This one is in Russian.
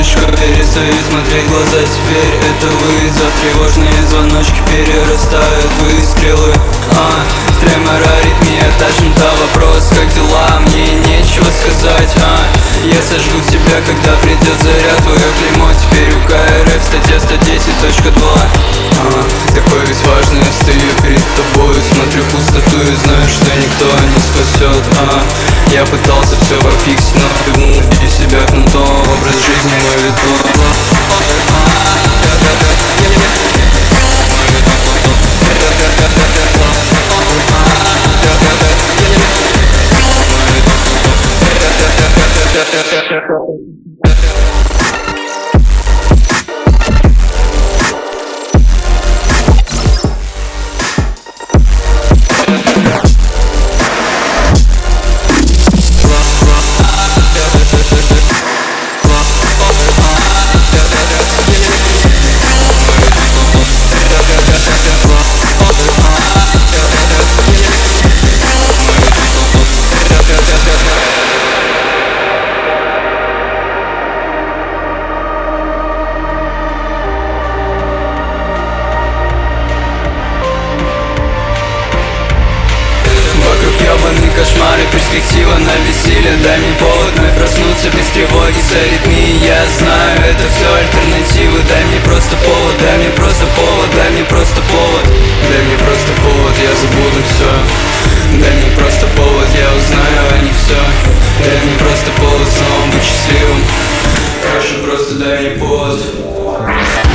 немножко перестаю смотреть в глаза. Теперь это вызов. Тревожные звоночки перерастают в выстрелы. Тремор, аритмия, тошнота, вопрос, как дела? Мне нечего сказать. Я сожгу тебя, когда придет заряд. Твое клеймо теперь у КРФ, статья 110.2. Такой ведь важный, я стою перед тобой, смотрю в пустоту и знаю, что никто не спасет. Я пытался все пофиксить, но прыгнул и себя кнутом. Образ жизни мой веду. Кошмары, перспектива на бессилие. Дай мне повод вновь проснуться без тревоги, с аритмией. Я знаю, это все альтернативы. Дай мне просто повод, дай мне просто повод, дай мне просто повод. Дай мне просто повод, я забуду все. Дай мне просто повод, я узнаю о них все. Дай мне просто повод снова быть счастливым. Прошу, просто дай мне повод.